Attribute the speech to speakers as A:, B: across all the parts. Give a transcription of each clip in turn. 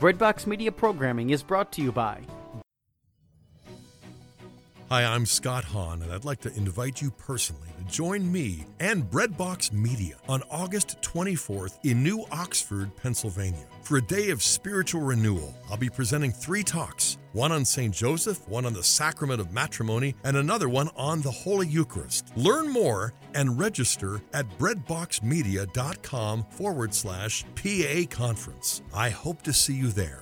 A: Breadbox Media programming is brought to you by...
B: Hi, I'm Scott Hahn, and I'd like to invite you personally to join me and Breadbox Media on August 24th in New Oxford, Pennsylvania, for a day of spiritual renewal. I'll be presenting 3 talks, one on St. Joseph, one on the Sacrament of Matrimony, and another one on the Holy Eucharist. Learn more and register at breadboxmedia.com/PA conference. I hope to see you there.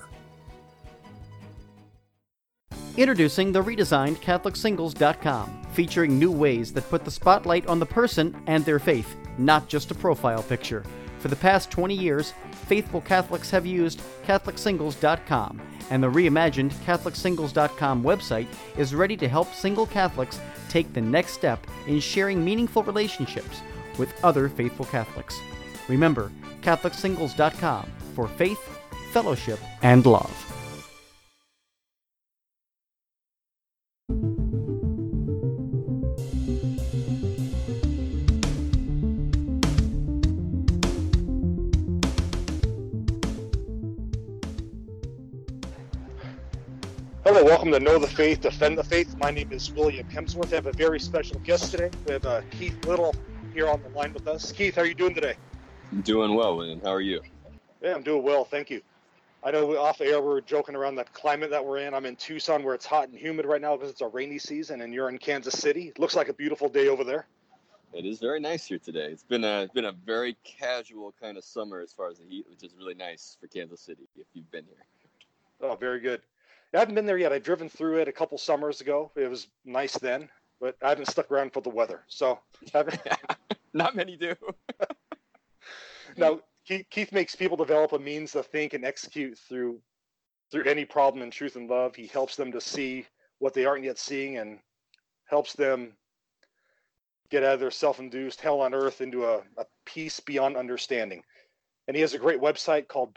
A: Introducing the redesigned CatholicSingles.com, featuring new ways that put the spotlight on the person and their faith, not just a profile picture. For the past 20 years, faithful Catholics have used CatholicSingles.com, and the reimagined CatholicSingles.com website is ready to help single Catholics take the next step in sharing meaningful relationships with other faithful Catholics. Remember, CatholicSingles.com for faith, fellowship, and love.
C: Hello, welcome to Know the Faith, Defend the Faith. My name is William Hemsworth. I have a very special guest today. We have Keith Little here on the line with us. Keith, how are you doing today?
D: I'm doing well, William. How are you?
C: Yeah, I'm doing well, thank you. I know off air we're joking around that climate that we're in. I'm in Tucson where it's hot and humid right now because it's a rainy season, and you're in Kansas City. It looks like a beautiful day over there.
D: It is very nice here today. It's been a very casual kind of summer as far as the heat, which is really nice for Kansas City if you've been here.
C: Oh, very good. I haven't been there yet. I've driven through it a couple summers ago. It was nice then, but I haven't stuck around for the weather. So,
D: not many do.
C: Now, Keith makes people develop a means to think and execute through any problem in truth and love. He helps them to see what they aren't yet seeing and helps them get out of their self-induced hell on earth into a peace beyond understanding. And he has a great website called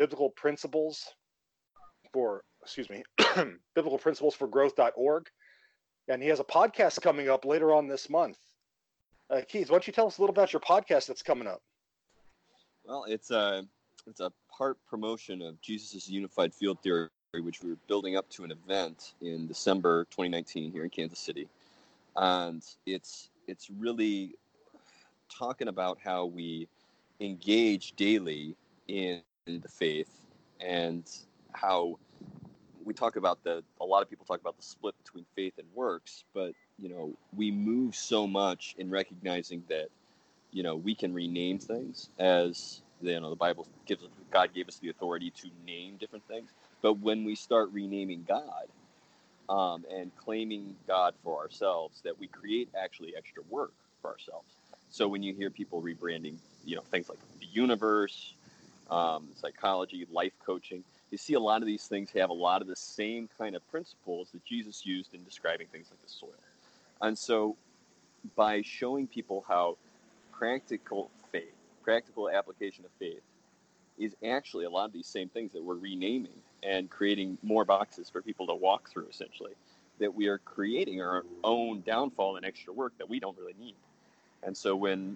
C: biblicalprinciplesforgrowth.org. And he has a podcast coming up later on this month. Keith, why don't you tell us a little about your podcast that's coming up?
D: Well, it's a part promotion of Jesus' Unified Field Theory, which we were building up to an event in December 2019 here in Kansas City. And it's really talking about how we engage daily in the faith and how we talk about a lot of people talk about the split between faith and works, but, we move so much in recognizing that, we can rename things as, the Bible God gave us the authority to name different things. But when we start renaming God and claiming God for ourselves, that we create actually extra work for ourselves. So when you hear people rebranding, things like the universe, psychology, life coaching, you see a lot of these things have a lot of the same kind of principles that Jesus used in describing things like the soil. And so by showing people how practical application of faith is actually a lot of these same things that we're renaming and creating more boxes for people to walk through, essentially, that we are creating our own downfall and extra work that we don't really need. And so when,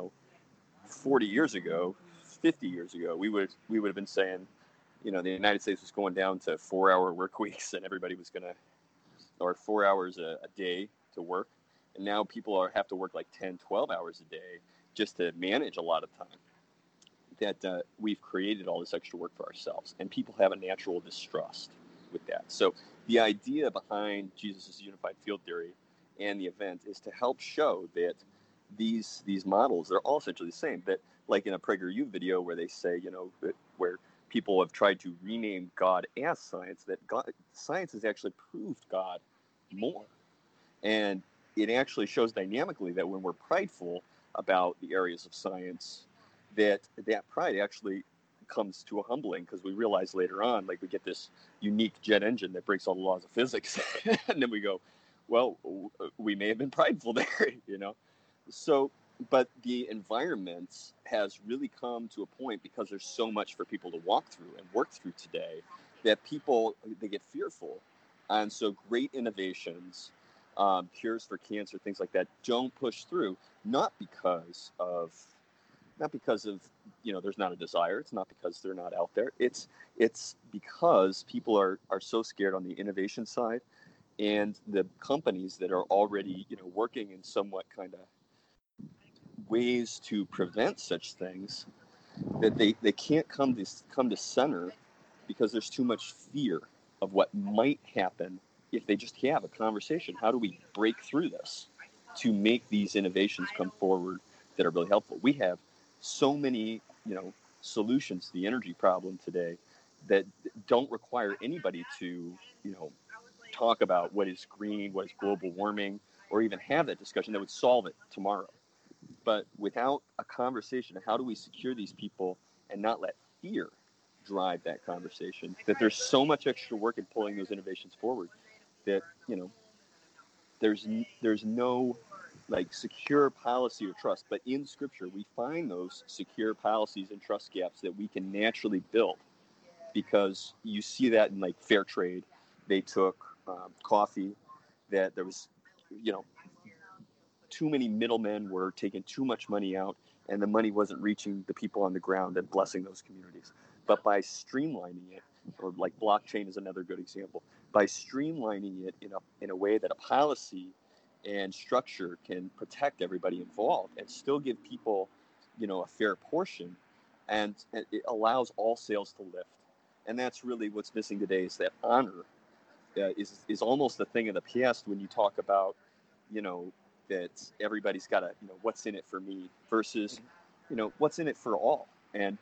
D: 40 years ago, 50 years ago, we would have been saying, the United States was going down to 4-hour work weeks and everybody was or 4 hours a day to work. And now people have to work like 10, 12 hours a day just to manage a lot of time. That we've created all this extra work for ourselves, and people have a natural distrust with that. So the idea behind Jesus' Unified Field Theory and the event is to help show that these models, they're all essentially the same. That, like in a PragerU video where they say, where people have tried to rename God as science, that science has actually proved God more. And it actually shows dynamically that when we're prideful about the areas of science, that pride actually comes to a humbling, because we realize later on, like, we get this unique jet engine that breaks all the laws of physics. And then we go, well, we may have been prideful there, So, but the environment has really come to a point, because there's so much for people to walk through and work through today, that people, they get fearful. And so great innovations, cures for cancer, things like that, don't push through, not because of not because of, there's not a desire. It's not because they're not out there. It's because people are so scared on the innovation side, and the companies that are already, working in somewhat kind of ways to prevent such things, that they can't come to center because there's too much fear of what might happen if they just have a conversation. How do we break through this to make these innovations come forward that are really helpful? We have so many, solutions to the energy problem today that don't require anybody to, talk about what is green, what is global warming, or even have that discussion that would solve it tomorrow. But without a conversation, how do we secure these people and not let fear drive that conversation? That there's so much extra work in pulling those innovations forward that, there's no like secure policy or trust. But in Scripture, we find those secure policies and trust gaps that we can naturally build, because you see that in like fair trade. They took coffee, that there was, too many middlemen were taking too much money out, and the money wasn't reaching the people on the ground and blessing those communities. But by streamlining it, or like blockchain is another good example, by streamlining it in a way that a policy and structure can protect everybody involved and still give people, a fair portion, and it allows all sails to lift. And that's really what's missing today, is that honor is almost a thing of the past when you talk about, that everybody's got what's in it for me versus, what's in it for all. And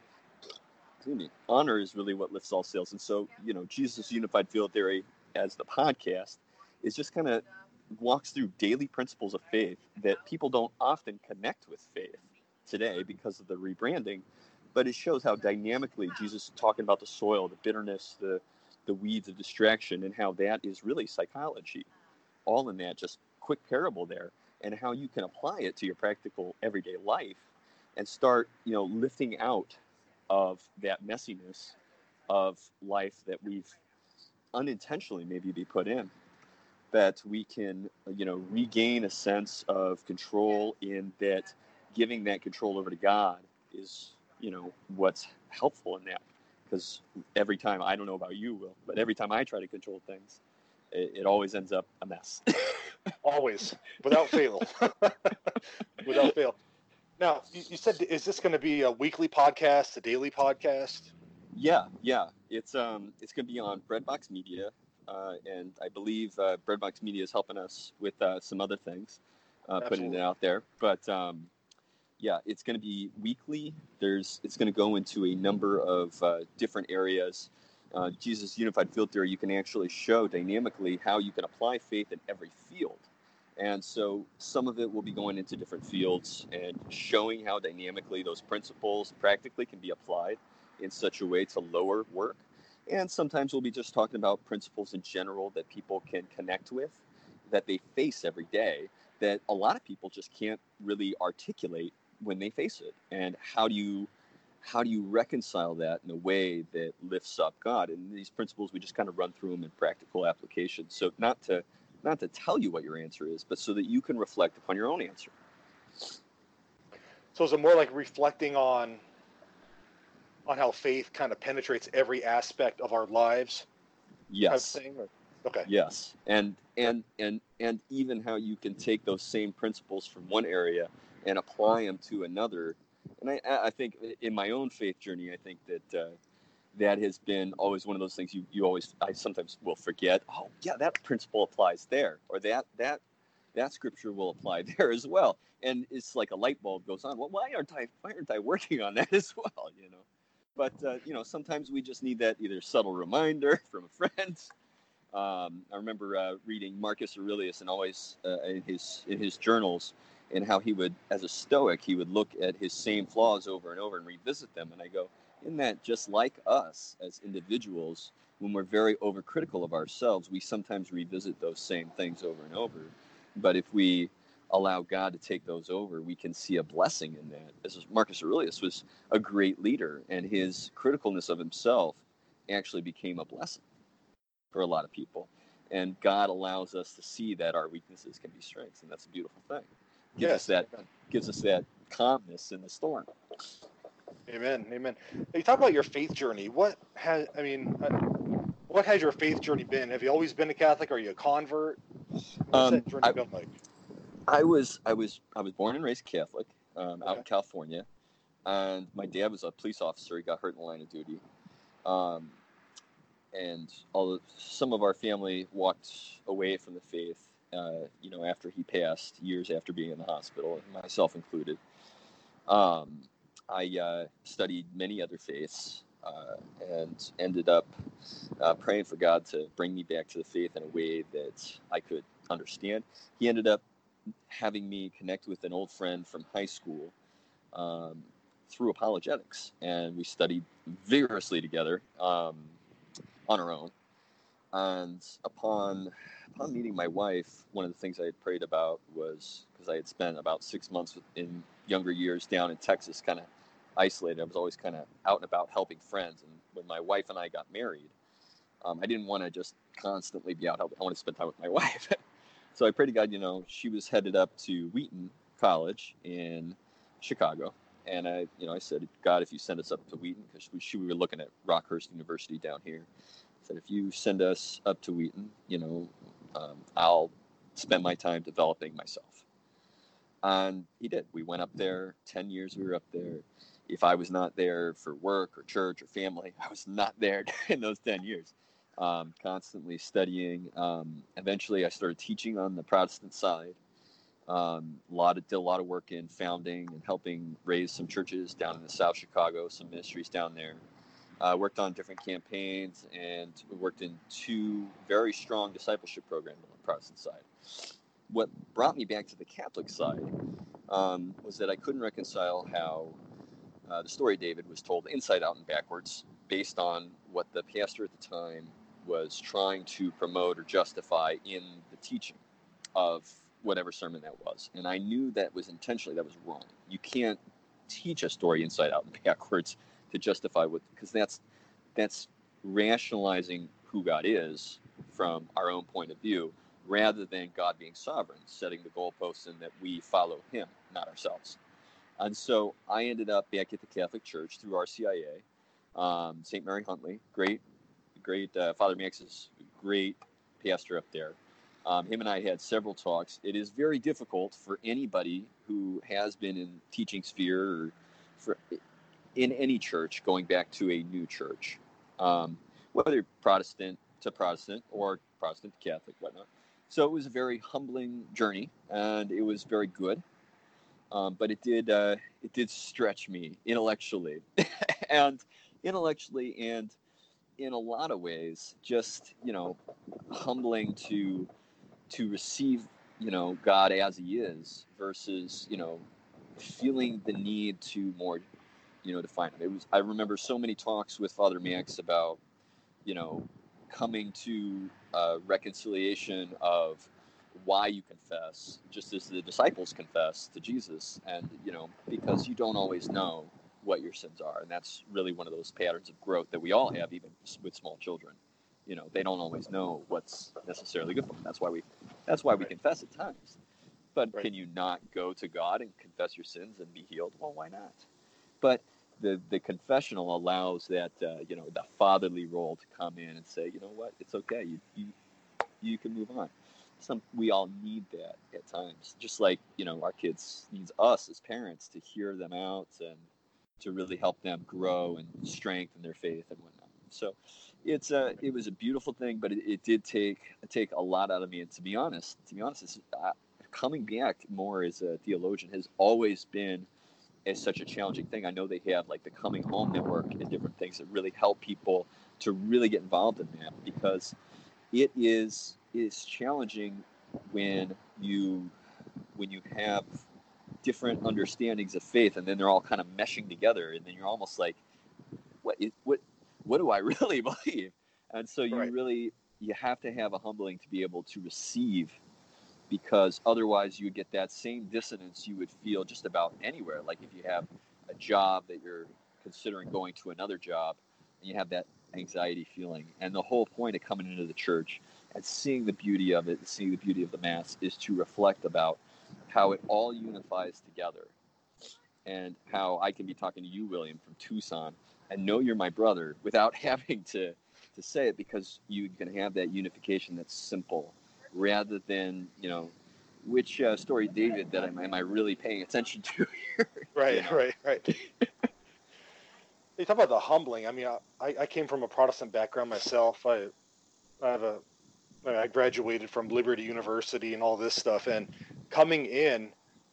D: honor is really what lifts all sails. And so, Jesus Unified Field Theory, as the podcast, is just kind of walks through daily principles of faith that people don't often connect with faith today because of the rebranding. But it shows how dynamically Jesus is talking about the soil, the bitterness, the weeds of distraction, and how that is really psychology. All in that just quick parable there, and how you can apply it to your practical everyday life and start, lifting out of that messiness of life that we've unintentionally maybe be put in, that we can, regain a sense of control, in that giving that control over to God is, what's helpful in that. Because every time, I don't know about you, Will, but every time I try to control things, it always ends up a mess.
C: Always, without fail. Without fail. Now, you said, is this going to be a weekly podcast, a daily podcast?
D: Yeah. It's going to be on Breadbox Media, and I believe Breadbox Media is helping us with some other things, putting it out there. But yeah, it's going to be weekly. It's going to go into a number of different areas. Jesus Unified Field Theory, you can actually show dynamically how you can apply faith in every field. And so some of it will be going into different fields and showing how dynamically those principles practically can be applied in such a way to lower work. And sometimes we'll be just talking about principles in general that people can connect with, that they face every day, that a lot of people just can't really articulate when they face it. And how do you reconcile that in a way that lifts up God? And these principles, we just kind of run through them in practical application. So not to tell you what your answer is, but so that you can reflect upon your own answer.
C: So is it more like reflecting on how faith kind of penetrates every aspect of our lives?
D: Yes.
C: Type of thing? Okay.
D: Yes. And even how you can take those same principles from one area and apply them to another. And I think in my own faith journey, I think that that has been always one of those things I sometimes will forget. Oh yeah, that principle applies there, or that scripture will apply there as well. And it's like a light bulb goes on. Well, why aren't I working on that as well? But sometimes we just need that either subtle reminder from a friend. I remember reading Marcus Aurelius, and always in his journals, and how he would, as a Stoic, he would look at his same flaws over and over and revisit them. And I go, isn't that just like us as individuals? When we're very overcritical of ourselves, we sometimes revisit those same things over and over. But if we allow God to take those over, we can see a blessing in that. As Marcus Aurelius was a great leader, and his criticalness of himself actually became a blessing for a lot of people. And God allows us to see that our weaknesses can be strengths, and that's a beautiful thing. Gives us that calmness in the storm.
C: Amen. Amen. You talk about your faith journey. What has your faith journey been? Have you always been a Catholic? Are you a convert? What's that journey been like?
D: I was born and raised Catholic, out
C: Okay.
D: in California, and my dad was a police officer. He got hurt in the line of duty, and some of our family walked away from the faith, after he passed, years after being in the hospital, myself included. I studied many other faiths and ended up praying for God to bring me back to the faith in a way that I could understand. He ended up having me connect with an old friend from high school through apologetics, and we studied vigorously together on our own. And upon meeting my wife, one of the things I had prayed about was, because I had spent about 6 months in younger years down in Texas, kind of isolated. I was always kind of out and about helping friends. And when my wife and I got married, I didn't want to just constantly be out helping. I wanted to spend time with my wife. So I prayed to God, she was headed up to Wheaton College in Chicago. And I said, God, if you send us up to Wheaton, because we were looking at Rockhurst University down here. I said, if you send us up to Wheaton, I'll spend my time developing myself. And he did. We went up there. 10 years we were up there. If I was not there for work or church or family, I was not there in those 10 years. Constantly studying. Eventually I started teaching on the Protestant side. Did a lot of work in founding and helping raise some churches down in the South Chicago, some ministries down there. Worked on different campaigns and worked in 2 very strong discipleship programs on the Protestant side. What brought me back to the Catholic side was that I couldn't reconcile how the story of David was told inside out and backwards, based on what the pastor at the time was trying to promote or justify in the teaching of whatever sermon that was. And I knew that was wrong. You can't teach a story inside out and backwards to justify because that's rationalizing who God is from our own point of view, rather than God being sovereign, setting the goalposts and that we follow him, not ourselves. And so I ended up back at the Catholic Church through RCIA. St. Mary Huntley, great Father Max is a great pastor up there. Him and I had several talks. It is very difficult for anybody who has been in teaching sphere or in any church going back to a new church, whether Protestant to Protestant or Protestant to Catholic, whatnot. So it was a very humbling journey, and it was very good. But it did stretch me intellectually, and in a lot of ways, just humbling to receive God as he is, versus feeling the need to more define him. I remember so many talks with Father Max about coming to reconciliation of why you confess, just as the disciples confess to Jesus, and because you don't always know what your sins are, and that's really one of those patterns of growth that we all have, even with small children. They don't always know what's necessarily good for them. That's why we confess at times. But Can you not go to God and confess your sins and be healed? Well, why not? But the confessional allows that the fatherly role to come in and say, you know what, it's okay. You can move on. We all need that at times, just like our kids needs us as parents to hear them out and to really help them grow and strengthen their faith and whatnot. So it was a beautiful thing, but it did take a lot out of me. And to be honest, coming back more as a theologian has always been such a challenging thing. I know they have like the Coming Home Network and different things that really help people to really get involved in that, because it is challenging when you have different understandings of faith, and then they're all kind of meshing together, and then you're almost like, what do I really believe? And so you have to have a humbling to be able to receive, because otherwise you would get that same dissonance you would feel just about anywhere. Like if you have a job that you're considering going to another job, and you have that anxiety feeling, and the whole point of coming into the church and seeing the beauty of it, seeing the beauty of the Mass, is to reflect about how it all unifies together. and how I can be talking to you, William, from Tucson, and know you're my brother without having to say it, because you can have that unification that's simple, rather than, which story, David, that am I really paying attention to here?
C: Right, right. You talk about the humbling. I mean, I came from a Protestant background myself. I graduated from Liberty University and all this stuff, and coming in,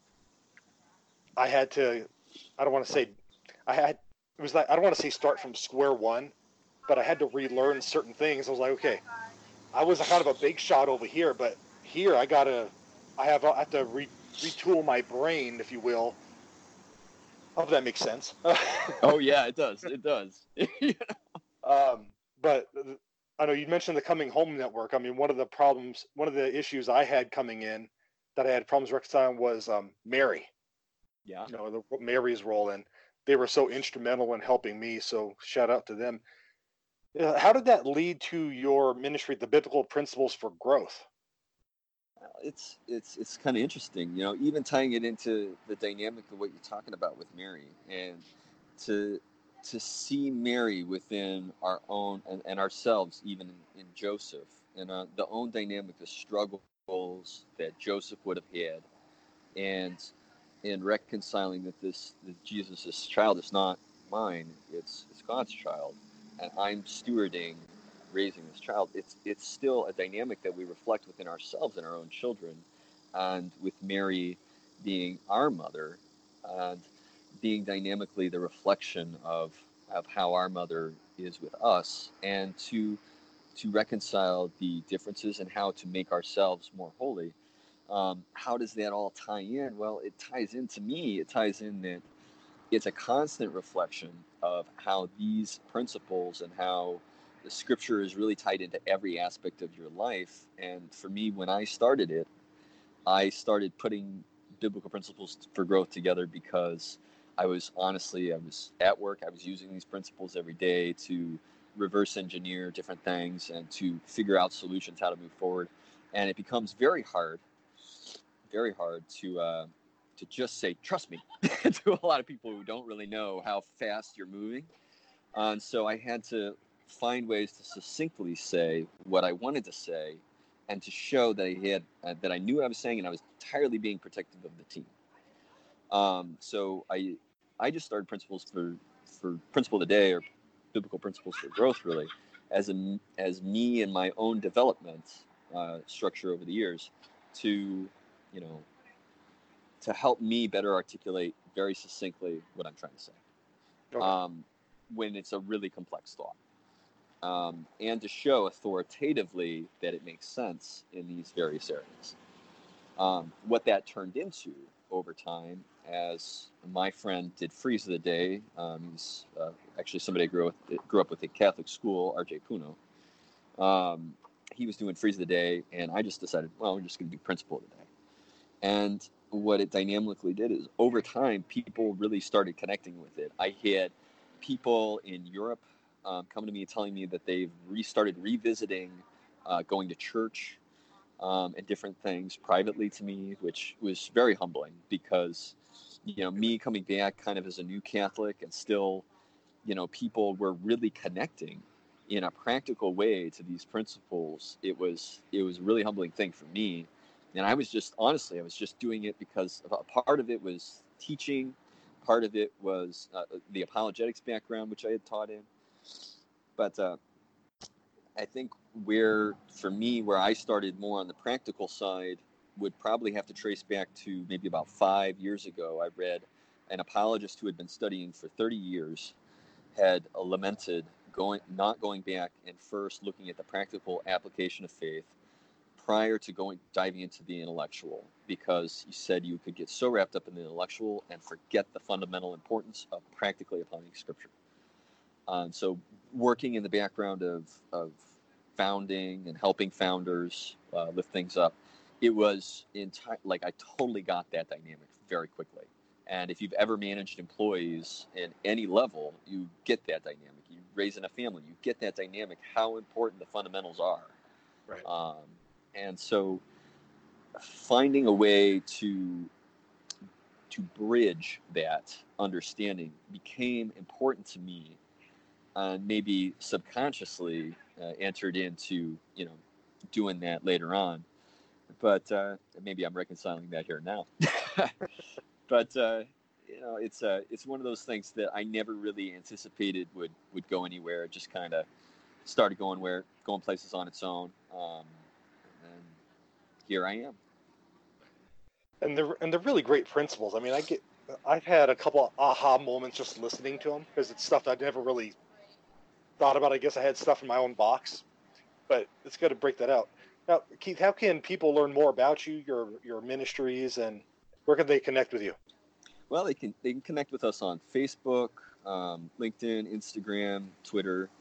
C: I had to. I don't want to say. I had. It was like, I don't want to say start from square one, but I had to relearn certain things. I was like, okay, I was kind of a big shot over here, but here I have to retool my brain, if you will. Hope that makes sense.
D: Oh yeah, it does.
C: But I know you mentioned the Coming Home Network. I mean, one of the issues I had coming in that I had problems reconciling was Mary.
D: Yeah.
C: Mary's role, and they were so instrumental in helping me. So shout out to them. How did that lead to your ministry, the Biblical Principles for Growth?
D: It's kind of interesting, even tying it into the dynamic of what you're talking about with Mary, and to see Mary within our own and ourselves, even in Joseph, and the own dynamic, the struggles that Joseph would have had, and in reconciling that Jesus' child is not mine, it's God's child, and I'm stewarding raising this child. It's still a dynamic that we reflect within ourselves and our own children, and with Mary being our mother, and being dynamically the reflection of how our mother is with us, and to reconcile the differences and how to make ourselves more holy. How does that all tie in? Well, it ties in that it's a constant reflection of how these principles and how the scripture is really tied into every aspect of your life. And for me, when I started it, I started putting biblical principles for growth together because I was at work. I was using these principles every day to reverse engineer different things and to figure out solutions, how to move forward. And it becomes very hard to just say, trust me, to a lot of people who don't really know how fast you're moving. And so I had to find ways to succinctly say what I wanted to say, and to show that that I knew what I was saying, and I was entirely being protective of the team. So I just started principles for principle of the day, or biblical principles for growth, really, as me and my own development structure over the years, to help me better articulate very succinctly what I'm trying to say. Okay. When it's a really complex thought, and to show authoritatively that it makes sense in these various areas. What that turned into over time, as my friend did Freeze of the Day, he's actually somebody I grew up with at Catholic school, R.J. Puno. He was doing Freeze of the Day, and I just decided, well, we're just going to do Principle of the Day. And what it dynamically did is, over time, people really started connecting with it. I had people in Europe come to me telling me that they've restarted revisiting going to church and different things privately to me, which was very humbling, because me coming back kind of as a new Catholic, and still people were really connecting in a practical way to these principles. It was a really humbling thing for me. And I was just doing it because a part of it was teaching, part of it was the apologetics background, which I had taught in. But I think where I started more on the practical side would probably have to trace back to maybe about 5 years ago. I read an apologist who had been studying for 30 years had lamented not going back and first looking at the practical application of faith prior to diving into the intellectual, because he said you could get so wrapped up in the intellectual and forget the fundamental importance of practically applying Scripture. So working in the background of founding and helping founders lift things up, it was I totally got that dynamic very quickly. And if you've ever managed employees in any level, you get that dynamic. You raising a family, you get that dynamic, how important the fundamentals are.
C: Right.
D: And so finding a way to to bridge that understanding became important to me, and maybe subconsciously entered into, doing that later on. But maybe I'm reconciling that here now. But it's one of those things that I never really anticipated would go anywhere. It just kind of started going places on its own, and here I am.
C: And they're really great principles. I mean, I've had a couple of aha moments just listening to them, because it's stuff I'd never really thought about. I guess I had stuff in my own box, but it's good to break that out. Now, Keith, how can people learn more about you, your ministries, and where can they connect with you?
D: Well, they can connect with us on Facebook, LinkedIn, Instagram, Twitter.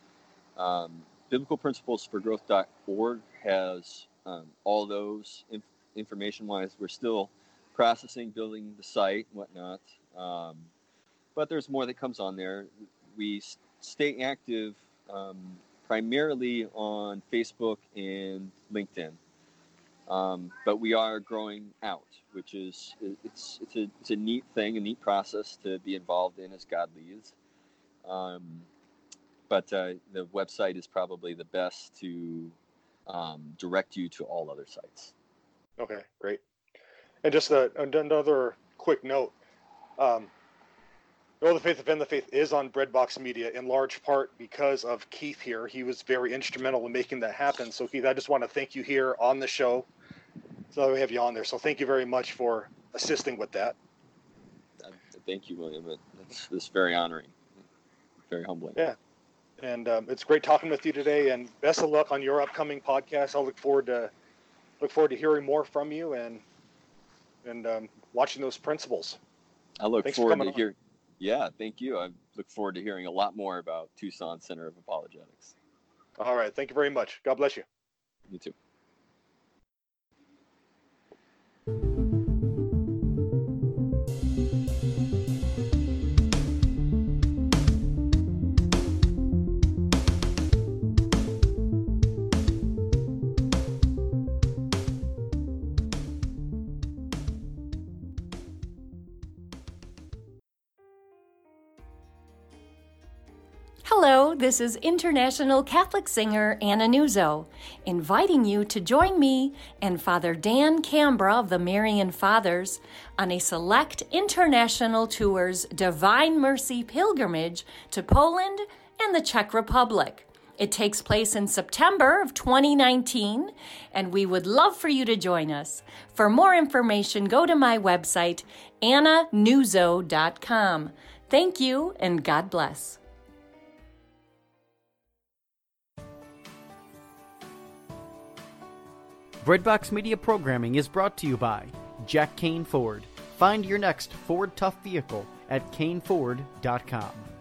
D: BiblicalPrinciplesForGrowth.org has all those information-wise. We're still processing, building the site and whatnot, but there's more that comes on there. We stay active primarily on Facebook and LinkedIn, but we are growing out, which is it's a neat thing, a neat process to be involved in as God leads. But the website is probably the best to direct you to all other sites.
C: Okay, great. And just another quick note. Know the Faith, Defend the Faith is on Breadbox Media in large part because of Keith here. He was very instrumental in making that happen. So, Keith, I just want to thank you here on the show. So we have you on there. So thank you very much for assisting with that.
D: Thank you, William. It's very honoring, very humbling.
C: Yeah. And it's great talking with you today, and best of luck on your upcoming podcast. I'll look forward to hearing more from you and watching those principles.
D: I look forward to hearing. Yeah, thank you. I look forward to hearing a lot more about Tucson Center of Apologetics.
C: All right. Thank you very much. God bless you.
D: You too.
E: Hello, this is international Catholic singer Anna Nuzzo, inviting you to join me and Father Dan Cambra of the Marian Fathers on a select international tour's Divine Mercy pilgrimage to Poland and the Czech Republic. It takes place in September of 2019, and we would love for you to join us. For more information, go to my website, annanuzzo.com. Thank you, and God bless.
A: Breadbox Media programming is brought to you by Jack Kane Ford. Find your next Ford Tough vehicle at caneford.com.